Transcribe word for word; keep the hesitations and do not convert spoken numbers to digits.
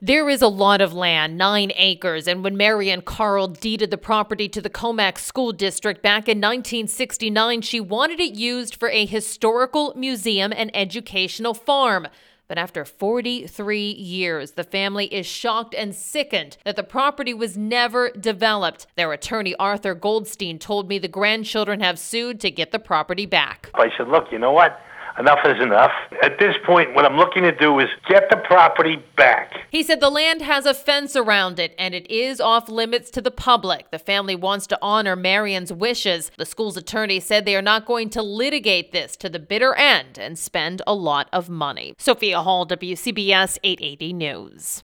There is a lot of land, nine acres, and when Marian Carl deeded the property to the Comac School District back in nineteen sixty-nine, she wanted it used for a historical museum and educational farm. But after forty-three years, the family is shocked and sickened that the property was never developed. Their attorney, Arthur Goldstein, told me the grandchildren have sued to get the property back. I said, look, you know what? Enough is enough. At this point, what I'm looking to do is get the property back. He said the land has a fence around it, and it is off limits to the public. The family wants to honor Marian's wishes. The school's attorney said they are not going to litigate this to the bitter end and spend a lot of money. Sophia Hall, W C B S eight eighty News.